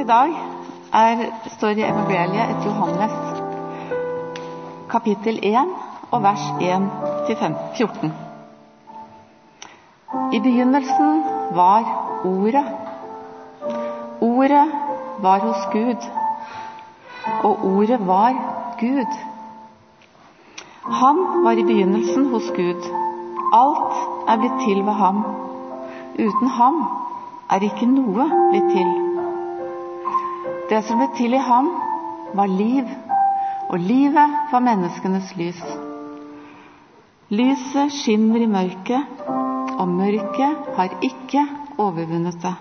i dag står i evangeliet etter Johannes, kapittel 1 og vers 1-14. I begynnelsen var Ordet. Ordet var hos Gud, og Ordet var Gud. Han var i begynnelsen hos Gud. Alt blitt til ved ham. Uten ham ikke noe blitt til. Det som ble til i ham var liv, og livet var menneskenes lys. Lyset skinner i mørket, og mørket har ikke overvunnet det.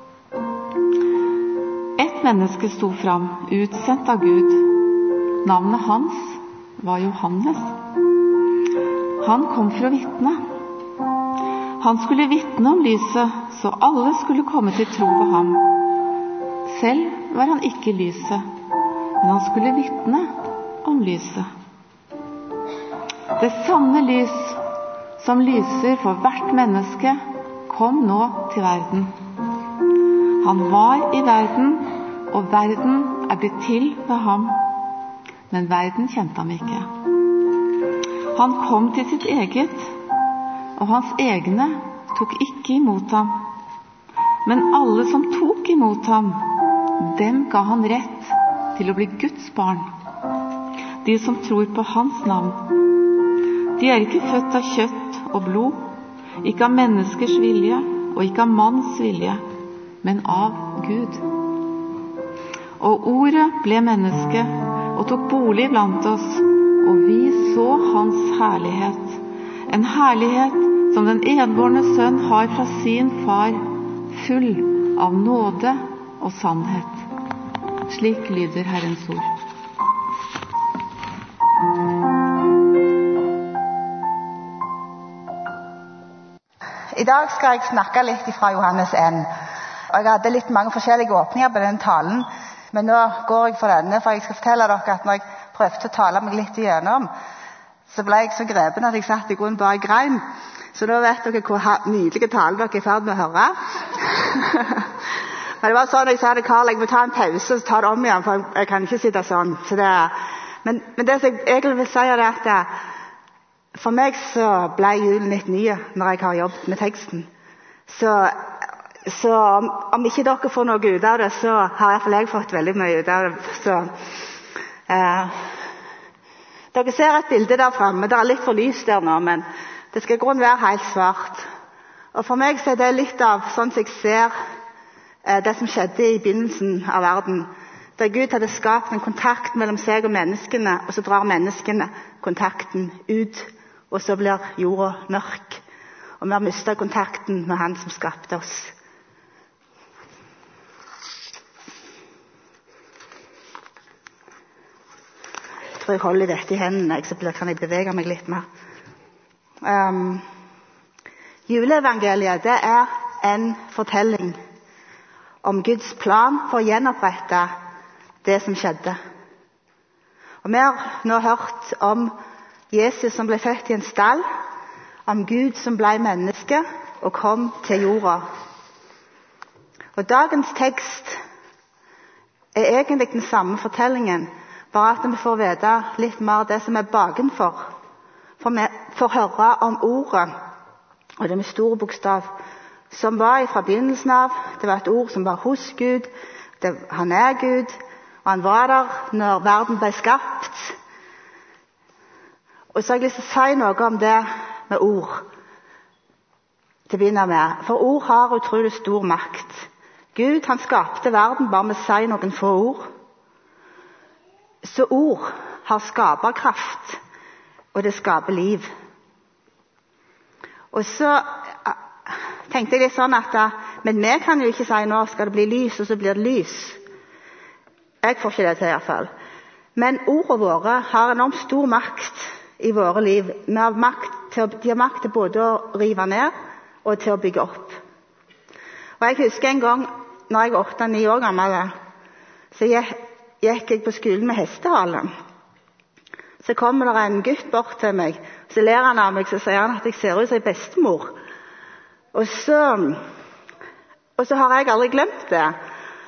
Et menneske sto fram, utsendt av Gud. Navnet hans var Johannes. Han kom for å vitne. Han skulle vitne om lyset, så alle skulle komme til tro på ham. Selv var han ikke lyset, men han skulle vitne om lyset. Det sanne lys, som lyser for hvert menneske, kom nå til verden. Han var i verden, og verden blitt til ved ham, men verden kjente ham ikke. Han kom til sitt eget, og hans egne tok ikke imot ham. Men alle som tok imot ham, dem ga han rett til å bli Guds barn. De som tror på hans navn. De ikke født av kjøtt og blod, ikke av menneskers vilje og ikke av manns vilje, men av Gud. Og Ordet ble menneske og tok bolig blant oss, og vi så hans herlighet. En herlighet som den enbårne sønn har fra sin far, full av nåde og sannhet. Slik lyder Herrens ord. I dag skal jeg snakke litt fra Johannes 1. Og jeg hadde litt mange forskjellige åpninger på den talen, men nå går jeg for denne, for jeg skal fortelle dere at når jeg prøvde å tale meg litt igjennom, så ble jeg så grepen at jeg satt i grunnen bare i grein. Så nå vet dere hvor nydelige taler dere i ferd med å høre. Men det var sånn jeg sa til Karl, jeg må ta en pause og ta det om igjen, for jeg kan ikke sitte sånn. Men det som jeg egentlig vil si er at for meg så ble julen litt nye når jeg har jobbet med teksten. Så om ikke dere får noe ut av det, så har i hvert fall jeg fått veldig mye ut av det. Så dere ser et bilde der fremme. Det litt for lys der nå, men det skal i grunnen være helt svart. Og for meg så det litt av sånn som jeg ser det som skjedde i begynnelsen av verden. Der Gud hadde skapt en kontakt mellom seg og menneskene, og så drar menneskene kontakten ut, og så blir jorda mørk. Og vi har mistet kontakten med han som skapte oss. Jeg tror jeg holder dette i hendene, så kan jeg bevege meg litt mer. Juleevangeliet det en fortelling om Guds plan for å gjenopprette det som skjedde. Og vi har nå hørt om Jesus som ble født i en stall, om Gud som ble menneske og kom til jorda. Og dagens tekst egentlig den samme fortellingen, bare at vi får vite litt mer det som bakenfor. For vi får høre om ordet, og det med store bokstav, som var fra begynnelsen av. Det var et ord som var hos Gud. Han Gud, og han var der når verden ble skapt. Og så har jeg lyst til å si noe om det med ord. Til å begynne med. For ord har utrolig stor makt. Gud han skapte verden bare med å si noen få ord. Så ord har skaperkraft, og det skaper liv. Og så tenkte jeg litt sånn at men vi kan jo ikke si nå skal det bli lys, og så blir det lys. Jeg får ikke det til i hvert fall. Men ordene våre har enormt stor makt i våre liv. De har makt til både å rive ned og til å bygge opp. Og jeg husker en gang når jeg var 8-9 år gammel, så gikk jeg på skolen med hestehalen. Så kommer det en gutt bort til meg, så ler han av meg, så sier han at jeg ser ut som en bestemor. Og så har jeg aldri glemt det.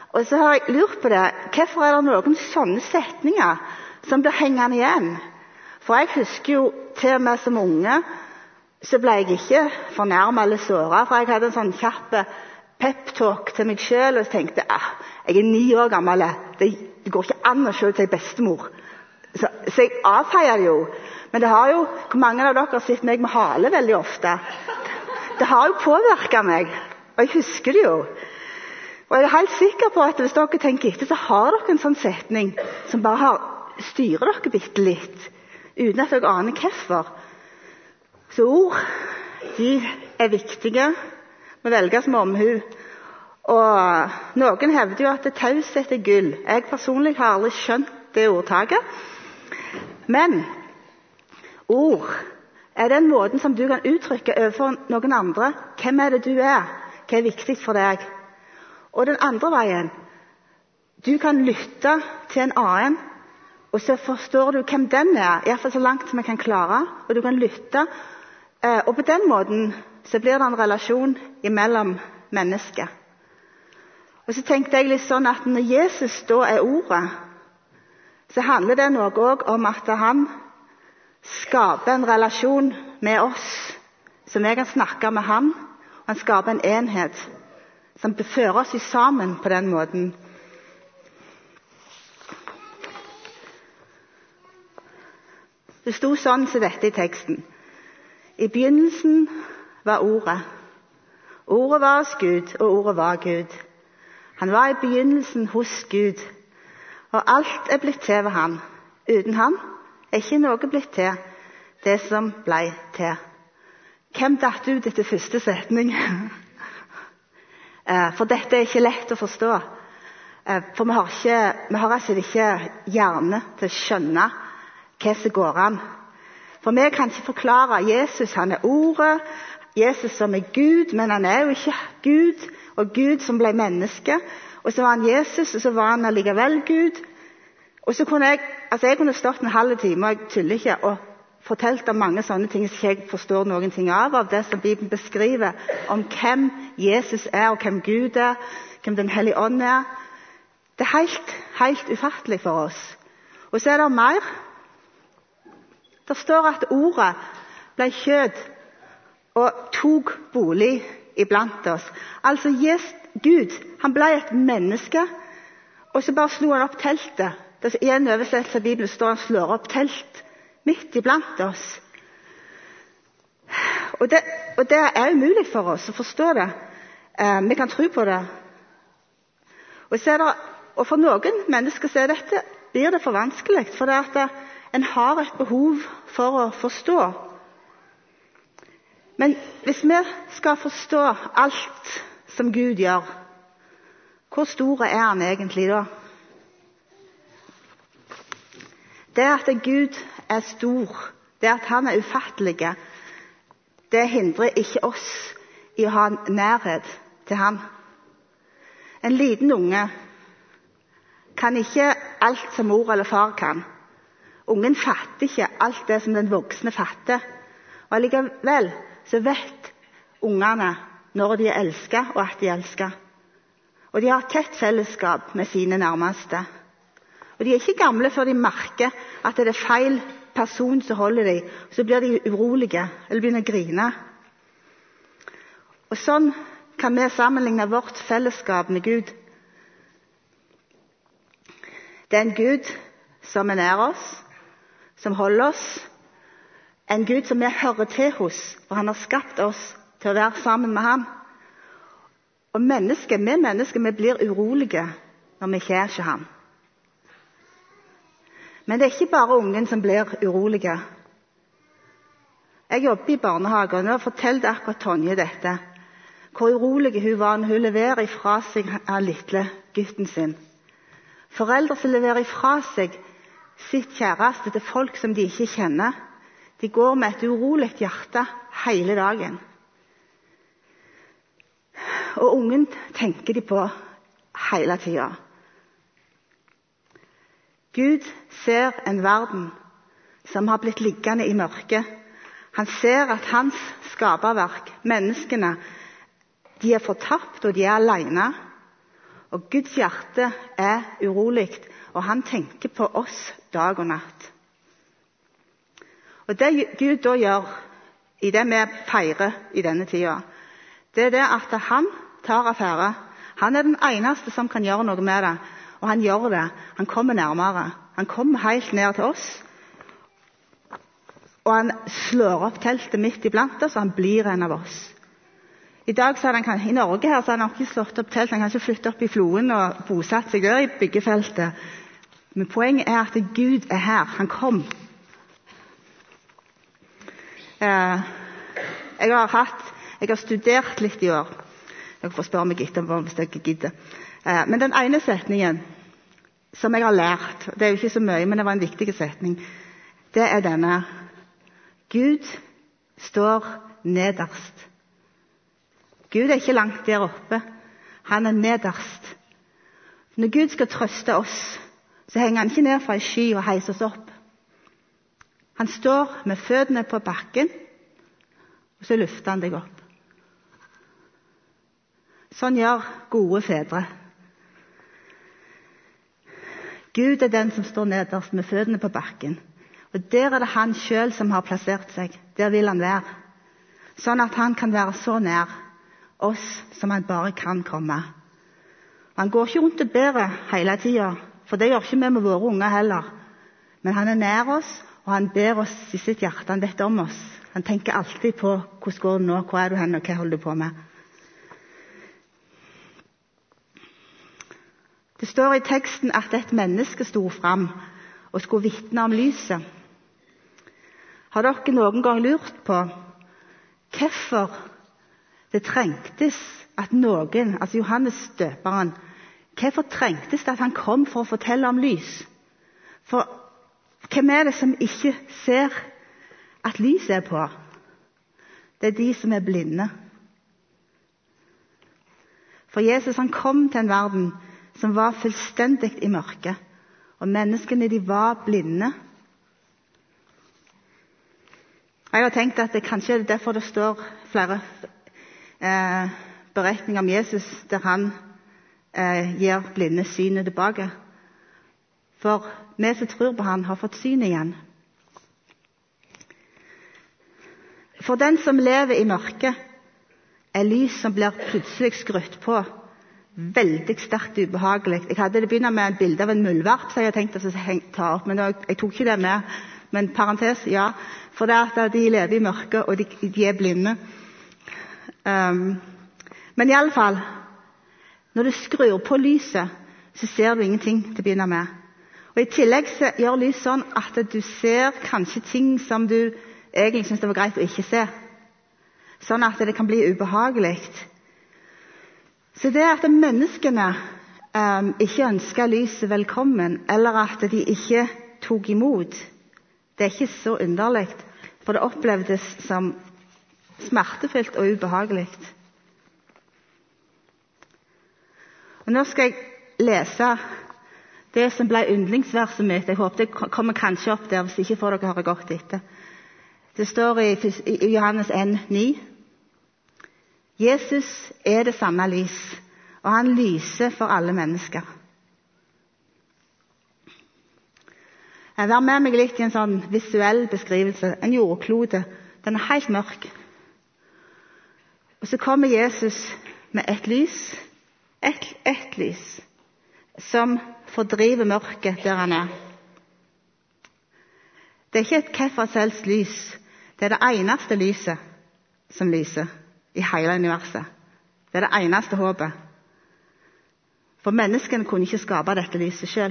Og så har jeg lurt på det. Hvorfor er det noen sånne setninger som blir hengende igjen? For jeg husker jo til og med som unge, så ble jeg ikke fornærmet eller såret, for jeg hadde en sånn kjapp pep-talk til meg selv, og så tenkte jeg er 9 år gammel, det går ikke an å se til bestemor. Så jeg avfeier det jo. Men det har jo, hvor mange av dere har sett meg med hale veldig ofte? Det har jo påvirket meg, og jeg husker det jo. Og jeg er helt sikker på at hvis dere tenker etter, så har dere en sånn setning som bare styrer dere bitte litt, uten at dere aner hvorfor. Så ord, de er viktige. Vi velges med omhu. Og noen hevder jo at taushet er gull. Jeg personlig har aldri skjønt det ordtaket. Men ord er den måten som du kan uttrykke overfor noen andre. Hvem er det du er? Hva er viktig for deg? Og den andre veien, du kan lytte til en annen, og så forstår du hvem den er, i hvert fall så langt som jeg kan klare, og du kan lytte, og på den måten så blir det en relasjon imellom mennesker. Og så tenkte jeg litt sånn at når Jesus da er ordet, så handler det noe også om at han skaper en relasjon med oss, så vi kan snakke med han, og han skaper en enhet som fører oss sammen på den måten. Det sto sånn som dette i teksten. I begynnelsen var ordet. Ordet var hos Gud, og ordet var Gud. Han var i begynnelsen hos Gud, og alt er blitt til ved han. Uten han er ikke noe blitt til, det som ble til. Hvem datt ut etter første setning? For dette er ikke lett å forstå. For vi har altså ikke hjerne til å skjønne hva som går an. For vi kan ikke forklare Jesus, han er ordet, Jesus som er Gud, men han er jo ikke Gud, og Gud som ble menneske. Og så var han Jesus, og så var han allikevel Gud. Og så kunne jeg kunne stått en halv time, og jeg tuller ikke, og fortalt om mange sånne ting som jeg ikke forstår noen ting av det som Bibelen beskriver om hvem Jesus er, og hvem Gud er, hvem Den hellige ånd er. Det er helt ufattelig for oss. Og så er det mer. Det står at ordet ble kjød og tok bolig iblant oss. Altså Gud, han ble et menneske, og så bare slo han opp teltet. I en oversettelse av Bibelen står han slår opp telt midt iblant oss. Og det er umulig for oss å forstå det. Vi kan tro på det. Og for noen mennesker så blir det for vanskelig, for det at en har et behov for å forstå. Men hvis vi skal forstå alt som Gud gjør, hvor stor er han egentlig da? Det at Gud er stor, det at han er ufattelig, det hindrer ikke oss i å ha en nærhet til han. En liten unge kan ikke alt som mor eller far kan. Ungen fatter ikke alt det som den voksne fatter. Og allikevel så vet ungene når de er elsket, og at de er elsket. Og de har et tett fellesskap med sine nærmeste. Og de er ikke gamle før de merker at det er feil person som holder dem. Så blir de urolige, eller begynner å grine. Og sånn kan vi sammenligne vårt fellesskap med Gud. Det er en Gud som er nær oss, som holder oss. En Gud som vi hører til hos, for han har skapt oss til å være sammen med han. Og vi mennesker, vi blir urolige når vi ikke er hos han. Men det er ikke bare ungen som blir urolige. Jeg jobber i barnehage, og nå fortalte akkurat Tonje dette. Hvor urolig hun var når hun leverer ifra seg den lille gutten sin. Foreldre som leverer ifra seg sitt kjæreste til folk som de ikke kjenner, de går med et urolig hjerte hele dagen. Og ungen tenker de på hele tiden. Gud ser en verden som har blitt liggende i mørket. Han ser at hans skaperverk, menneskene, de er fortapt og de er alene. Og Guds hjerte er urolig, og han tenker på oss dag og natt. Og det Gud da gjør i det vi feirer i denne tida, det er det at han tar affære. Han er den eneste som kan gjøre noe med det, og han gjør det. Han kommer nærmere. Han kommer helt ned til oss, og han slår opp teltet midt iblant oss, og han blir en av oss. I dag så han, i Norge her, så har han ikke slått opp telt. Han kan ikke flytte opp i floen og bosatt seg der i byggefeltet. Men poenget er at Gud er her. Han kom. Jeg har studert litt i år. Dere får spørre meg etterpå hvis dere gidder. Men den ene setningen som jeg har lært, det er jo ikke så mye, men det var en viktig setning, det er denne: Gud står nederst. Gud er ikke langt der oppe. Han er nederst. Når Gud skal trøste oss, så henger han ikke ned fra en sky og heiser oss opp. Han står med føttene på bakken, og så løfter han deg opp. Sånn gjør gode fedre. Gud er den som står nederst med føttene på bakken. Og der er det han selv som har plassert seg. Der vil han være. Sånn at han kan være så nær oss som han bare kan komme. Han går ikke rundt og ber hele tiden, for det gjør ikke vi med våre unger heller. Men han er nær oss, og han ber oss i sitt hjerte. Han vet om oss. Han tenker alltid på hvordan går det nå, hvor er du hen, og hva holder du på med. Det står i teksten at et menneske stod fram og skulle vitne om lyset. Har dere noen gang lurt på hvorfor det trengtes at noen, altså Johannes døperen, hvorfor trengtes det at han kom for å fortelle om lys? For hvem er det som ikke ser at lyset er på? Det er de som er blinde. For Jesus han kom til en verden som var fullstendig i mørke, og menneskene de var blinde. Jeg har tenkt at det kanskje er derfor det står flere beretninger om Jesus der han gir blinde synet tilbake. For vi som tror på han har fått syn igjen. For den som lever i mørket, er lys som blir plutselig skrutt på. Veldig sterkt ubehagelig. Jeg hadde det begynnet med et bilde av en muldvarp, så jeg tenkte å ta opp, men jeg tok ikke det med. Men parentes, ja. For det er at de lever i mørket, og de er blinde. Men i alle fall, når du skrur på lyset, så ser du ingenting til å begynne med. Og i tillegg så gjør lys sånn at du ser kanskje ting som du egentlig synes det var greit å ikke se. Sånn at det kan bli ubehagelig. Så det at menneskene ikke ønsket lyset velkommen, eller at de ikke tok imot, det er ikke så underlig, for det opplevdes som smertefullt og ubehagelig. Og nå skal jeg lese det som ble yndlingsverset mitt. Jeg håper det kommer kanskje opp der, hvis ikke får dere høre godt etter. Det står i Johannes 1,9. Jesus er det sanne lys, og han lyser for alle mennesker. Jeg var med meg litt i en sånn visuell beskrivelse. En jordklode. Den er helt mørk. Og så kommer Jesus med et lys, et lys, som fordriver mørket der han er. Det er ikke et hvilket lys. Det er det eneste lyset som lyser i hele universet. Det er det eneste håpet. For menneskene kunne ikke skape dette lyset selv.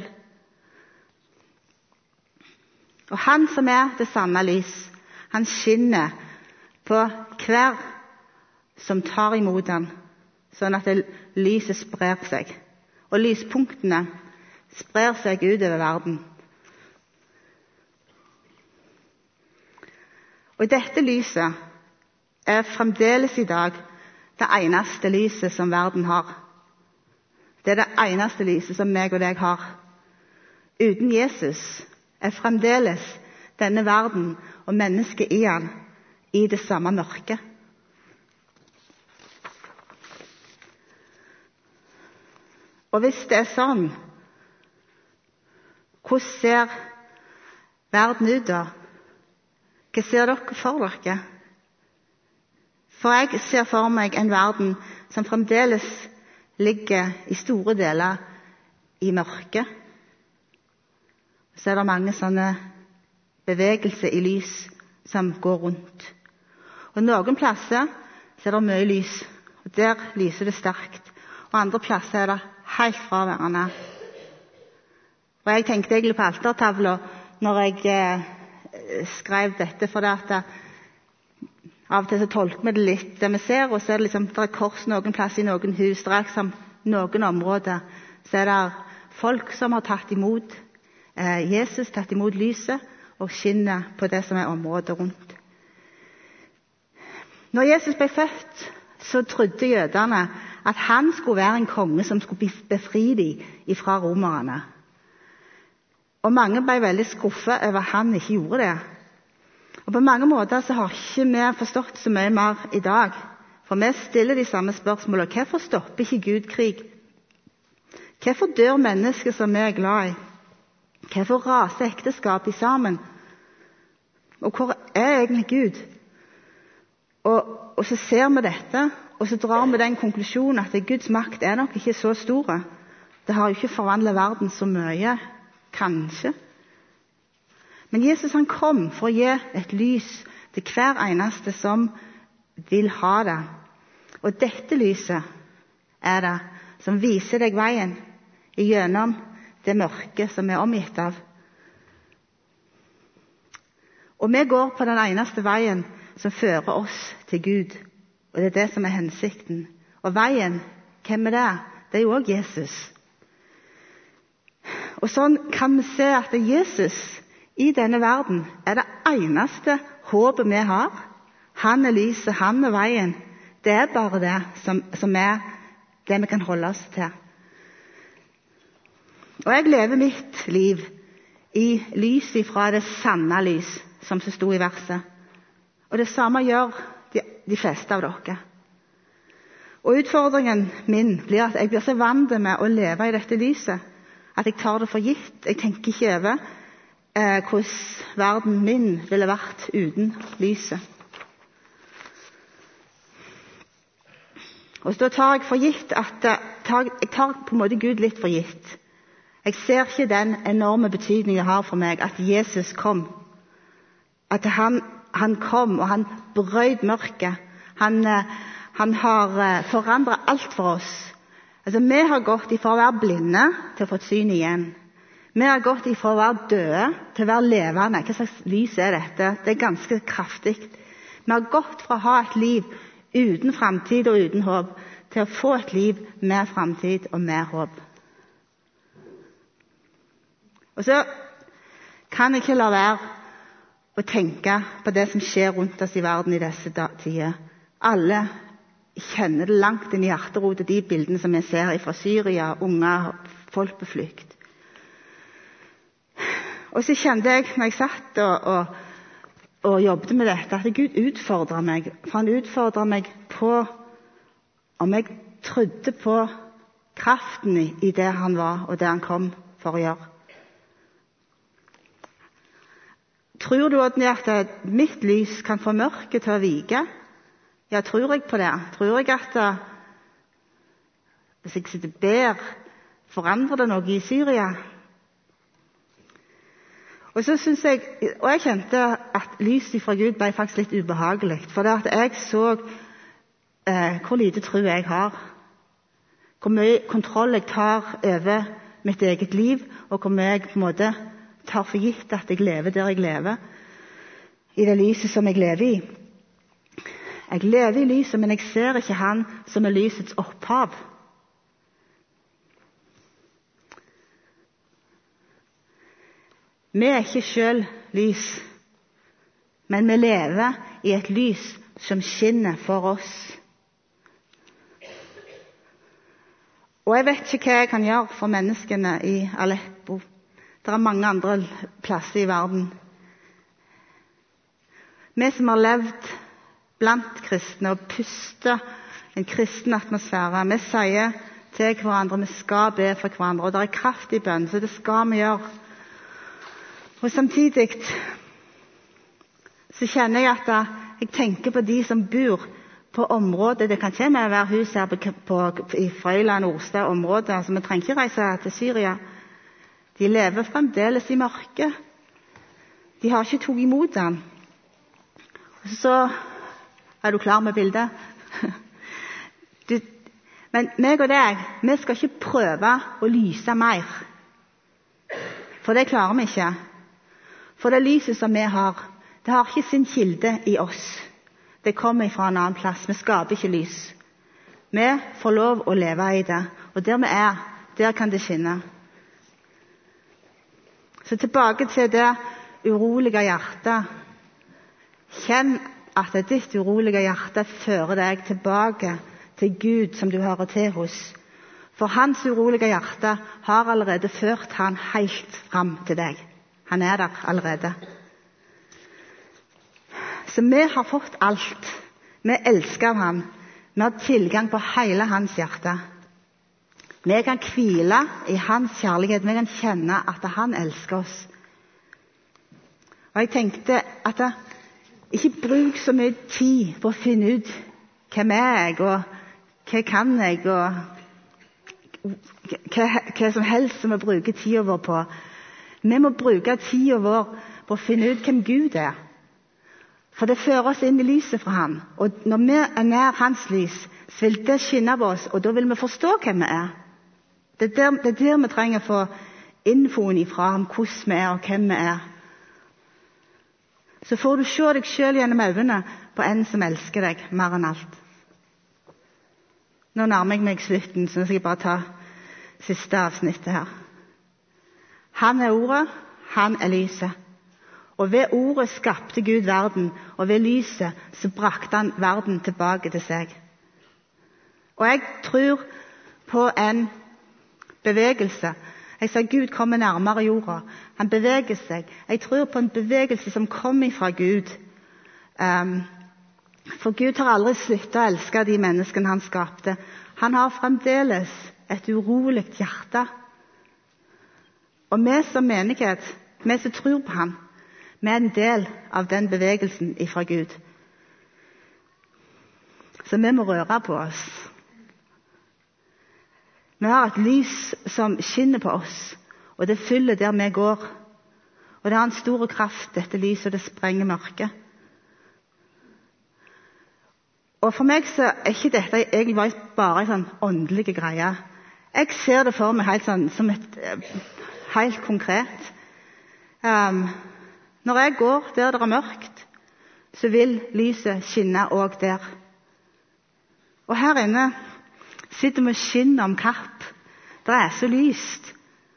Og han som er det sanne lys, han skinner på hver som tar imot han, sånn at lyset sprer seg. Og lyspunktene sprer seg utover verden. Og dette lyset er fremdeles i dag det eneste lyset som verden har. Det er det eneste lyset som meg og deg har. Uten Jesus er fremdeles denne verden og mennesket i han i det samme mørket. Og hvis det er sånn, hvordan ser verden ut da? Hva ser dere for dere? For jeg ser for meg en verden som fremdeles ligger i store deler i mørket. Så er det mange sånne bevegelser i lys som går rundt. Og noen plasser så er det mye lys, og der lyser det sterkt. Og andre plasser er det helt fraværende. Og jeg tenkte egentlig på altertavla når jeg skrev dette, for det at av og til så tolker vi det litt det vi ser, og så er det liksom, det er kors noen plasser i noen hus, det er liksom noen områder, så er det folk som har tatt imot Jesus, tatt imot lyset, og skinner på det som er området rundt. Når Jesus ble født, så trodde jødene at han skulle være en konge som skulle befri dem fra romerne. Og mange ble veldig skuffet over at han ikke gjorde det. Og på mange måter så har ikke vi forstått så mye mer i dag. For vi stiller de samme spørsmålene. Hvorfor stopper ikke Gud krig? Hvorfor dør mennesker som vi er glad i? Hvorfor raser ekteskap sammen? Og hvor er egentlig Gud? Og så ser vi dette, og så drar vi den konklusjonen at Guds makt er nok ikke så stor. Det har jo ikke forvandlet verden så mye, kanskje. Men Jesus han kom for å gi et lys til hver eneste som vil ha det. Og dette lyset er det som viser deg veien gjennom det mørke som vi er omgitt av. Og vi går på den eneste veien som fører oss til Gud. Og det er det som er hensikten. Og veien, hvem er det? Det er jo også Jesus. Og sånn kan vi se at Jesus i denne verden er det eneste håpet vi har. Han er lyset, han er veien. Det er bare det som er det vi kan holde oss til. Og jeg lever mitt liv i lys ifra det sanne lys, som det sto i verset. Og det samme gjør de fleste av dere. Og utfordringen min blir at jeg blir så vant med å leve i dette lyset, at jeg tar det for gitt. Jeg tenker ikke over hvordan verden min ville vært uten lyset. Og så tar jeg for gitt at jeg tar på en måte Gud litt for gitt. Jeg ser ikke den enorme betydningen det har for meg at Jesus kom. At han kom, og han brøt mørket. Han har forandret alt for oss. Altså, vi har gått ifra å være blinde til å få syn igjen. Vi har gått ifra å være døde til å være levende. Hva slags lys er dette? Det er ganske kraftig. Vi har gått fra å ha et liv uten fremtid og uten håp, til å få et liv med fremtid og med håp. Og så kan jeg ikke la være å tenke på det som skjer rundt oss i verden i disse tider. Alle kjenner det langt inn i hjerterotet, de bildene som jeg ser fra Syria, unger, folk på flukt. Og så kjente jeg, når jeg satt og jobbet med dette, at Gud utfordret meg. For han utfordret meg på om jeg trodde på kraften i det han var, og det han kom for å gjøre. Tror du at mitt lys kan få mørket til å vike? Ja, tror jeg på det? Tror jeg at hvis jeg sitter og ber, forandrer det noe i Syria? Og så synes jeg, og jeg kjente at lyset fra Gud ble faktisk litt ubehagelig, for det at jeg så hvor lite tro jeg har, hvor mye kontroll jeg tar over mitt eget liv, og hvor mye jeg på en måte tar for gitt at jeg lever der jeg lever, i det lyset som jeg lever i. Jeg lever i lyset, men jeg ser ikke han som er lysets opphav. Vi er ikke selv lys, men vi lever i et lys som skinner for oss. Og jeg vet ikke hva jeg kan gjøre for menneskene i Aleppo. Det er mange andre plasser i verden. Vi som har levd blant kristne og pustet en kristen atmosfære, vi sier til hverandre. Vi skal be for hverandre, og det er kraft i bønn, så det skal vi gjøre. Og samtidig så kjenner jeg at jeg tenker på de som bor på området. Det kan ikke være hus her i Frøyland, Orstad området, altså vi trenger ikke reise til Syria. De lever fremdeles i mørket. De har ikke tatt imot den. Så er du klar med bildet? Men meg og deg, vi skal ikke prøve å lyse mer. For det klarer vi ikke. For det lyset som vi har, det har ikke sin kilde i oss. Det kommer fra en annen plass. Vi skaper ikke lys. Vi får lov å leve i det. Og der vi er, der kan det skinne. Så tilbake til det urolige hjertet. Kjenn at ditt urolige hjerte fører deg tilbake til Gud som du hører til hos. For hans urolige hjerte har allerede ført han helt fram til deg. Han er der allerede. Så vi har fått alt. Vi elsker ham. Vi har tilgang på hele hans hjerte. Vi kan hvile i hans kjærlighet. Vi kan kjenne at han elsker oss. Og jeg tenkte at ikke bruk så mye tid på å finne ut hvem er jeg, og hva kan jeg, og hva som helst som vi bruker tiden vår på. Vi må bruke tiden vår på å finne ut hvem Gud er. For det fører oss inn i lyset fra ham. Og når vi er nær hans lys, så vil det skinne på oss, og da vil vi forstå hvem vi er. Det er der vi trenger å få infoen ifra ham, hvordan vi er og hvem vi er. Så får du se deg selv gjennom øynene på en som elsker deg mer enn alt. Nå nærmer jeg meg slutten, så nå skal jeg bare ta siste avsnittet her. Han er ordet, han er lyset. Og ved ordet skapte Gud verden, og ved lyset så brakte han verden tilbake til seg. Og jeg tror på en bevegelse. Jeg sa Gud kommer nærmere jorda. Han beveger seg. Jeg tror på en bevegelse som kommer fra Gud. For Gud har aldri sluttet å elske de menneskene han skapte. Han har fremdeles et urolig hjerte. Og vi som menighet, vi som tror på ham, vi er en del av den bevegelsen ifra Gud. Så vi må røre på oss. Vi har et lys som skinner på oss, og det fyller der vi går. Og det har en stor kraft, dette lyset, og det sprenger mørket. Og for meg så er ikke dette egentlig bare en sånn åndelig greie. Jeg ser det for meg helt sånn, som et helt konkret. Når jeg går der det er mørkt, så vil lyset skinne også der. Og her inne sitter vi og skinner om kapp. Det er så lyst.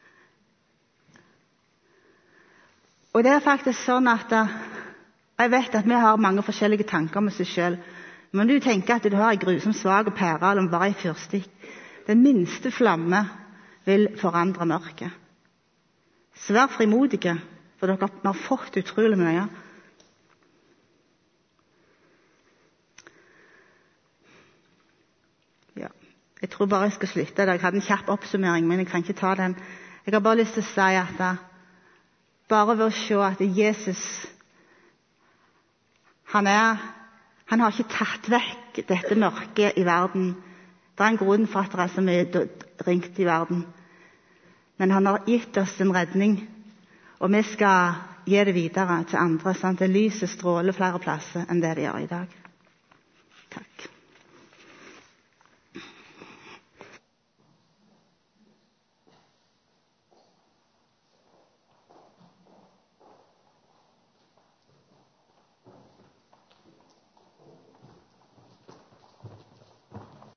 Og det er faktisk sånn at jeg vet at vi har mange forskjellige tanker med seg selv. Men du tenker at du har en grusom svak pære eller bare en fyrstikk. Den minste flamme vil forandre mørket. Så vær frimodige, for dere har fått utrolig mye. Ja, jeg tror bare jeg skal slutte. Jeg hadde en kjapp oppsummering, men jeg kan ikke ta den. Jeg har bare lyst til å si at bare ved å se at Jesus, han har ikke tatt vekk dette mørket i verden. Det er en grunn for at det er så mye ringt i verden. Men han har gitt oss en redning, og vi skal gi det videre til andre, sånn at lyset stråler flere plasser enn det det gjør i dag. Takk.